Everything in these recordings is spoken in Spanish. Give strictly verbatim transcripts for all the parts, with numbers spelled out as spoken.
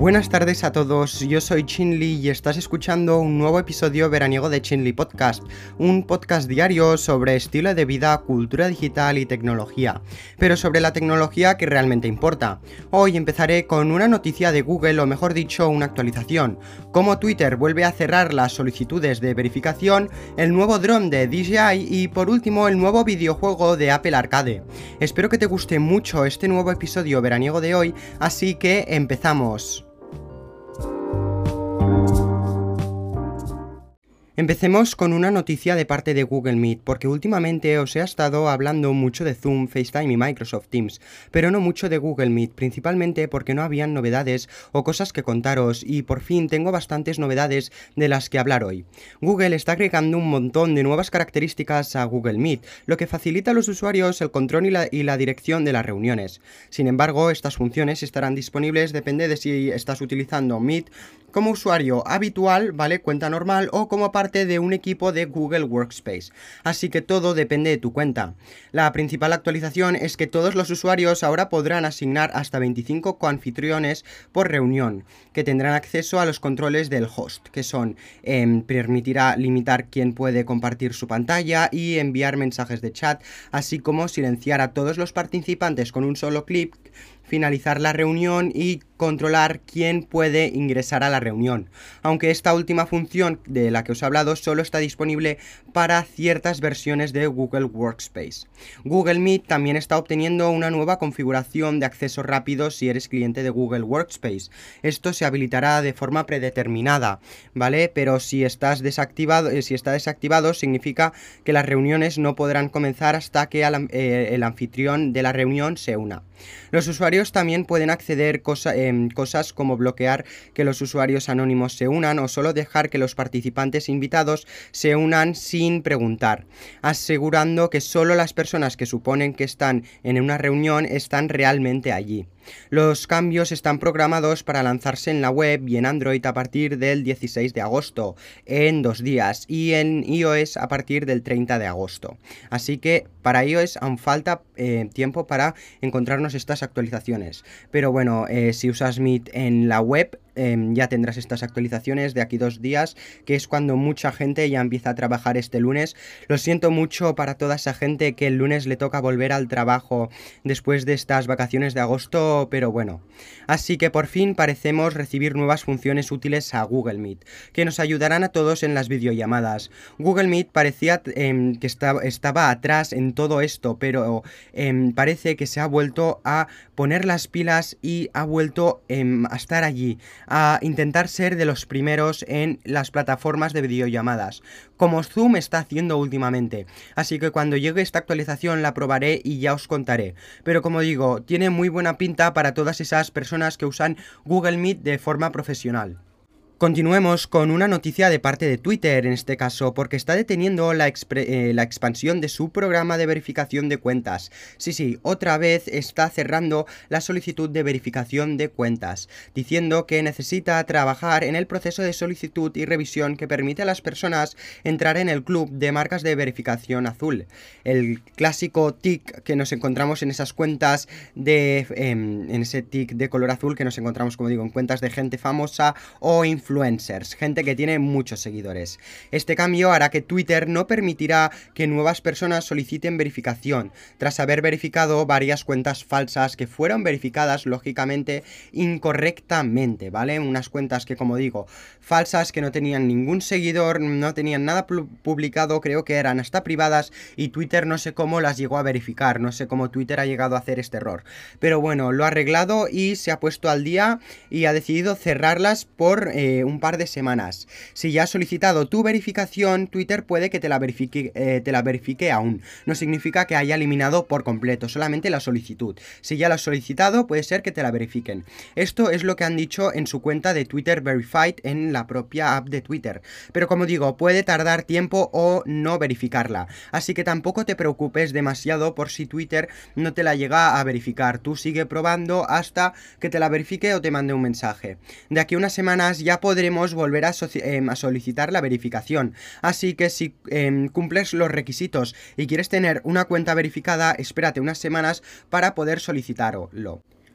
Buenas tardes a todos, yo soy Chinli y estás escuchando un nuevo episodio veraniego de Chinli Podcast, un podcast diario sobre estilo de vida, cultura digital y tecnología, pero sobre la tecnología que realmente importa. Hoy empezaré con una noticia de Google, o mejor dicho, una actualización, cómo Twitter vuelve a cerrar las solicitudes de verificación, el nuevo dron de D J I y por último el nuevo videojuego de Apple Arcade. Espero que te guste mucho este nuevo episodio veraniego de hoy, así que empezamos. Empecemos con una noticia de parte de Google Meet, porque últimamente os he estado hablando mucho de Zoom, FaceTime y Microsoft Teams, pero no mucho de Google Meet, principalmente porque no habían novedades o cosas que contaros, y por fin tengo bastantes novedades de las que hablar hoy. Google está agregando un montón de nuevas características a Google Meet, lo que facilita a los usuarios el control y la, y la dirección de las reuniones. Sin embargo, estas funciones estarán disponibles depende de si estás utilizando Meet como usuario habitual, ¿vale? Cuenta normal, o como parte de un equipo de Google Workspace. Así que todo depende de tu cuenta. La principal actualización es que todos los usuarios ahora podrán asignar hasta veinticinco coanfitriones por reunión, que tendrán acceso a los controles del host, que son, eh, permitirá limitar quién puede compartir su pantalla y enviar mensajes de chat, así como silenciar a todos los participantes con un solo clic, finalizar la reunión y controlar quién puede ingresar a la reunión, aunque esta última función de la que os he hablado solo está disponible para ciertas versiones de Google Workspace. Google Meet también está obteniendo una nueva configuración de acceso rápido si eres cliente de Google Workspace. Esto se habilitará de forma predeterminada, ¿vale? Pero si estás desactivado, eh, si está desactivado, significa que las reuniones no podrán comenzar hasta que el, eh, el anfitrión de la reunión se una. Los usuarios también pueden acceder cosa, eh, cosas como bloquear que los usuarios anónimos se unan o solo dejar que los participantes invitados se unan sin preguntar, asegurando que solo las personas que suponen que están en una reunión están realmente allí. Los cambios están programados para lanzarse en la web y en Android a partir del dieciséis de agosto, en dos días, y en iOS a partir del treinta de agosto. Así que para iOS aún falta eh, tiempo para encontrarnos estas actualizaciones. Pero bueno, eh, si usas Meet en la web, Eh, ya tendrás estas actualizaciones de aquí dos días, que es cuando mucha gente ya empieza a trabajar este lunes. Lo siento mucho para toda esa gente que el lunes le toca volver al trabajo después de estas vacaciones de agosto, pero bueno. Así que por fin parecemos recibir nuevas funciones útiles a Google Meet, que nos ayudarán a todos en las videollamadas. Google Meet parecía eh, que estaba, estaba atrás en todo esto, pero eh, parece que se ha vuelto a poner las pilas y ha vuelto eh, a estar allí, a intentar ser de los primeros en las plataformas de videollamadas, como Zoom está haciendo últimamente. Así que cuando llegue esta actualización la probaré y ya os contaré. Pero como digo, tiene muy buena pinta para todas esas personas que usan Google Meet de forma profesional. Continuemos con una noticia de parte de Twitter en este caso, porque está deteniendo la, eh, la expansión de su programa de verificación de cuentas. Sí, sí, otra vez está cerrando la solicitud de verificación de cuentas, diciendo que necesita trabajar en el proceso de solicitud y revisión que permite a las personas entrar en el club de marcas de verificación azul. El clásico tic que nos encontramos en esas cuentas de... Eh, en ese tic de color azul que nos encontramos, como digo, en cuentas de gente famosa o influencers. Influencers, gente que tiene muchos seguidores. Este cambio hará que Twitter no permitirá que nuevas personas soliciten verificación, tras haber verificado varias cuentas falsas que fueron verificadas, lógicamente, incorrectamente, ¿vale? Unas cuentas que, como digo, falsas, que no tenían ningún seguidor, no tenían nada publicado, creo que eran hasta privadas, y Twitter no sé cómo las llegó a verificar, no sé cómo Twitter ha llegado a hacer este error. Pero bueno, lo ha arreglado y se ha puesto al día y ha decidido cerrarlas por... Eh, un par de semanas. Si ya has solicitado tu verificación, Twitter puede que te la verifique, eh, te la verifique aún. No significa que haya eliminado por completo, solamente la solicitud. Si ya la has solicitado, puede ser que te la verifiquen. Esto es lo que han dicho en su cuenta de Twitter Verified en la propia app de Twitter. Pero como digo, puede tardar tiempo o no verificarla. Así que tampoco te preocupes demasiado por si Twitter no te la llega a verificar. Tú sigue probando hasta que te la verifique o te mande un mensaje. De aquí a unas semanas ya podremos volver a, eh, a solicitar la verificación. Así que si eh, cumples los requisitos y quieres tener una cuenta verificada, espérate unas semanas para poder solicitarlo.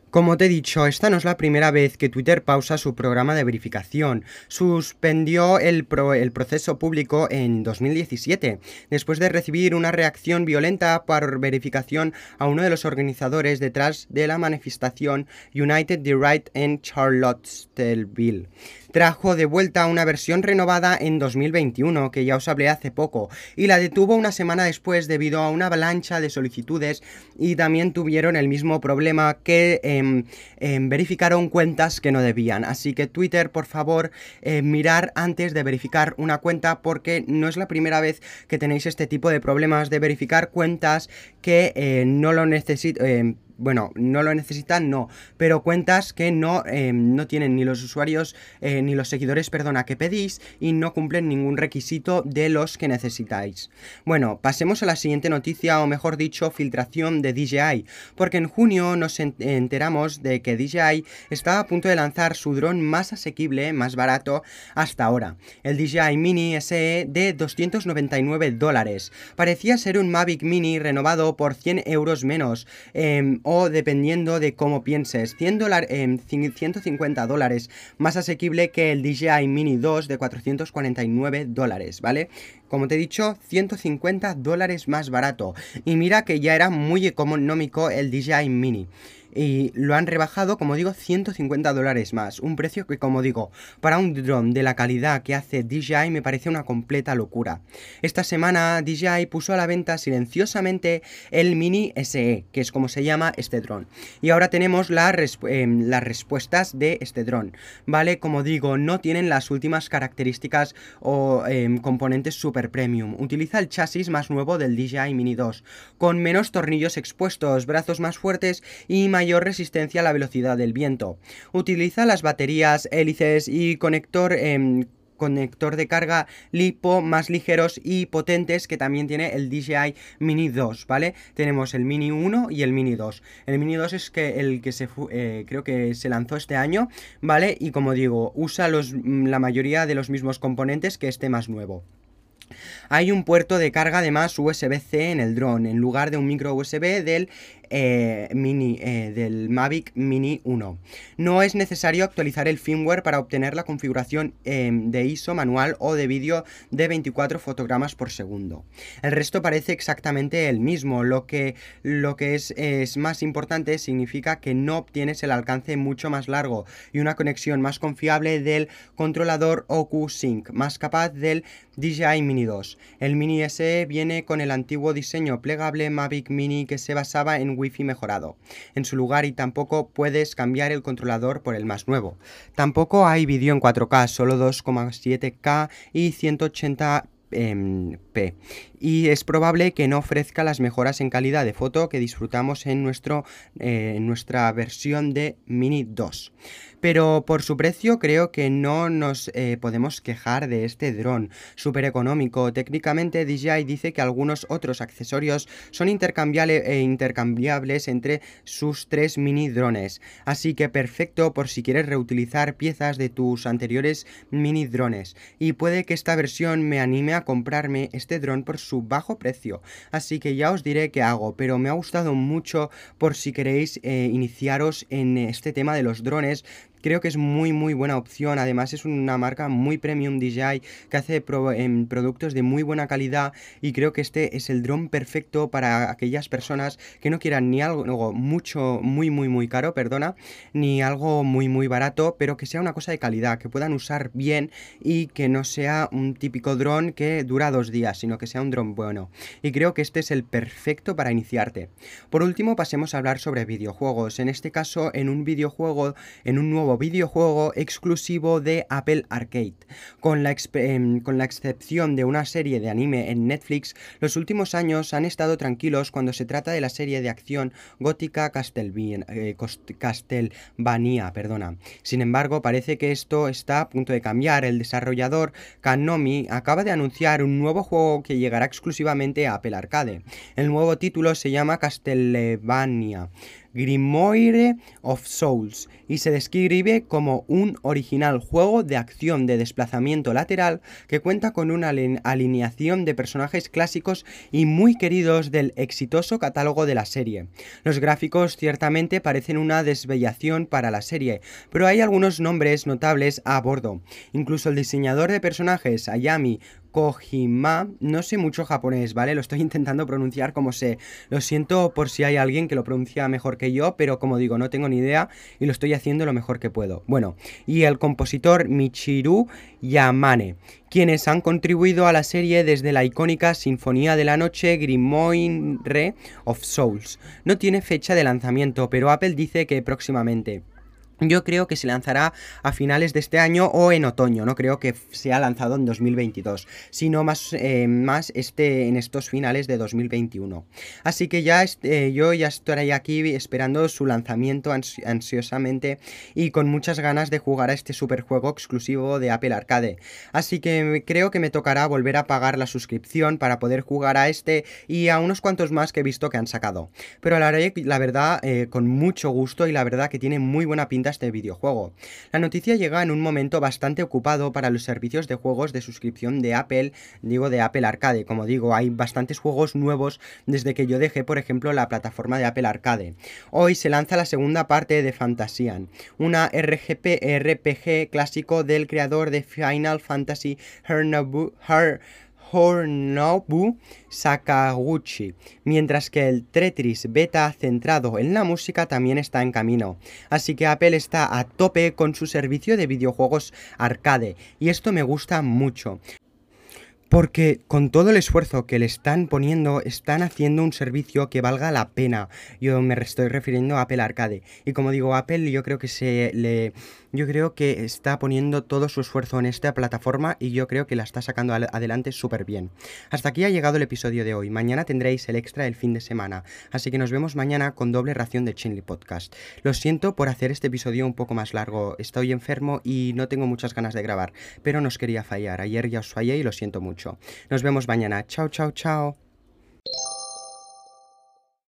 Como te he dicho, esta no es la primera vez que Twitter pausa su programa de verificación. Suspendió el, pro el proceso público en dos mil diecisiete, después de recibir una reacción violenta por verificación a uno de los organizadores detrás de la manifestación United the Right en Charlottesville. Trajo de vuelta una versión renovada en dos mil veintiuno, que ya os hablé hace poco, y la detuvo una semana después debido a una avalancha de solicitudes, y también tuvieron el mismo problema que eh, eh, verificaron cuentas que no debían. Así que Twitter, por favor, eh, mirar antes de verificar una cuenta, porque no es la primera vez que tenéis este tipo de problemas de verificar cuentas que eh, no lo necesitan. Eh, Bueno, no lo necesitan, no, pero cuentas que no, eh, no tienen ni los usuarios eh, ni los seguidores, perdona, que pedís, y no cumplen ningún requisito de los que necesitáis. Bueno, pasemos a la siguiente noticia, o mejor dicho, filtración de D J I, porque en junio nos enteramos de que D J I estaba a punto de lanzar su dron más asequible, más barato hasta ahora, el D J I Mini S E de doscientos noventa y nueve dólares. Parecía ser un Mavic Mini renovado por cien euros menos, eh, o dependiendo de cómo pienses, cien dólares, eh, ciento cincuenta dólares más asequible que el D J I Mini dos de cuatrocientos cuarenta y nueve dólares, ¿vale? Como te he dicho, ciento cincuenta dólares más barato. Y mira que ya era muy económico el D J I Mini. Y lo han rebajado, como digo, ciento cincuenta dólares más. Un precio que, como digo, para un dron de la calidad que hace D J I me parece una completa locura. Esta semana D J I puso a la venta silenciosamente el Mini S E, que es como se llama este dron. Y ahora tenemos la respu eh, las respuestas de este dron, ¿vale? Como digo, no tienen las últimas características o eh, componentes super premium. Utiliza el chasis más nuevo del D J I Mini dos, con menos tornillos expuestos, brazos más fuertes y mayor resistencia a la velocidad del viento. Utiliza las baterías, hélices y conector eh, conector de carga lipo más ligeros y potentes que también tiene el D J I Mini dos, ¿vale? Tenemos el Mini uno y el Mini dos. El Mini dos es que el que se eh, creo que se lanzó este año, ¿vale? Y como digo, usa los, la mayoría de los mismos componentes que este más nuevo. Hay un puerto de carga además U S B C en el dron, en lugar de un micro U S B del eh, Mini, eh, del Mavic Mini uno. No es necesario actualizar el firmware para obtener la configuración eh, de I S O manual o de vídeo de veinticuatro fotogramas por segundo. El resto parece exactamente el mismo, lo que, lo que es, es más importante significa que no obtienes el alcance mucho más largo y una conexión más confiable del controlador O Q Sync, más capaz del D J I Mini dos. El Mini S E viene con el antiguo diseño plegable Mavic Mini que se basaba en Wi-Fi mejorado en su lugar, y tampoco puedes cambiar el controlador por el más nuevo. Tampoco hay vídeo en cuatro K, solo dos coma siete K y ciento ochenta p, y es probable que no ofrezca las mejoras en calidad de foto que disfrutamos en, nuestro, eh, en nuestra versión de Mini dos. Pero por su precio creo que no nos eh, podemos quejar de este dron súper económico. Técnicamente D J I dice que algunos otros accesorios son intercambiables, eh, intercambiables entre sus tres mini drones, así que perfecto por si quieres reutilizar piezas de tus anteriores mini drones, y puede que esta versión me anime a comprarme este dron por su bajo precio, así que ya os diré qué hago, pero me ha gustado mucho por si queréis eh, iniciaros en este tema de los drones. Creo que es muy muy buena opción. Además es una marca muy premium D J I que hace pro, eh, productos de muy buena calidad, y creo que este es el dron perfecto para aquellas personas que no quieran ni algo mucho muy muy muy caro, perdona, ni algo muy muy barato, pero que sea una cosa de calidad, que puedan usar bien y que no sea un típico dron que dura dos días, sino que sea un dron bueno, y creo que este es el perfecto para iniciarte. Por último, pasemos a hablar sobre videojuegos, en este caso en un videojuego, en un nuevo videojuego exclusivo de Apple Arcade. Con la, eh, con la excepción de una serie de anime en Netflix, los últimos años han estado tranquilos cuando se trata de la serie de acción gótica Castlevania, eh, Castlevania, perdona. Sin embargo, parece que esto está a punto de cambiar. El desarrollador Konami acaba de anunciar un nuevo juego que llegará exclusivamente a Apple Arcade. El nuevo título se llama Castlevania Grimoire of Souls y se describe como un original juego de acción de desplazamiento lateral que cuenta con una alineación de personajes clásicos y muy queridos del exitoso catálogo de la serie. Los gráficos ciertamente parecen una desviación para la serie, pero hay algunos nombres notables a bordo. Incluso el diseñador de personajes, Ayami Kojima, no sé mucho japonés, ¿vale? Lo estoy intentando pronunciar como sé. Lo siento por si hay alguien que lo pronuncia mejor que yo, pero como digo, no tengo ni idea y lo estoy haciendo lo mejor que puedo. Bueno, y el compositor Michiru Yamane, quienes han contribuido a la serie desde la icónica Sinfonía de la Noche Grimoire of Souls. No tiene fecha de lanzamiento, pero Apple dice que próximamente. Yo creo que se lanzará a finales de este año o en otoño, no creo que sea lanzado en dos mil veintidós, sino más, eh, más este, en estos finales de dos mil veintiuno. Así que ya eh, yo ya estaré aquí esperando su lanzamiento ansi ansiosamente y con muchas ganas de jugar a este superjuego exclusivo de Apple Arcade. Así que creo que me tocará volver a pagar la suscripción para poder jugar a este y a unos cuantos más que he visto que han sacado. Pero lo haré, la verdad, eh, con mucho gusto y la verdad que tiene muy buena pinta este videojuego. La noticia llega en un momento bastante ocupado para los servicios de juegos de suscripción de Apple, digo de Apple Arcade. Como digo, hay bastantes juegos nuevos desde que yo dejé, por ejemplo, la plataforma de Apple Arcade. Hoy se lanza la segunda parte de Fantasian, una R P G clásico del creador de Final Fantasy Hernobu, Her Hornobu Sakaguchi, mientras que el Tetris beta centrado en la música también está en camino. Así que Apple está a tope con su servicio de videojuegos arcade, y esto me gusta mucho. Porque con todo el esfuerzo que le están poniendo, están haciendo un servicio que valga la pena. Yo me estoy refiriendo a Apple Arcade. Y como digo, Apple yo creo que se le... Yo creo que está poniendo todo su esfuerzo en esta plataforma y yo creo que la está sacando adelante súper bien. Hasta aquí ha llegado el episodio de hoy. Mañana tendréis el extra del fin de semana. Así que nos vemos mañana con doble ración de Chinly Podcast. Lo siento por hacer este episodio un poco más largo. Estoy enfermo y no tengo muchas ganas de grabar. Pero no os quería fallar. Ayer ya os fallé y lo siento mucho. Nos vemos mañana. Chao, chao, chao.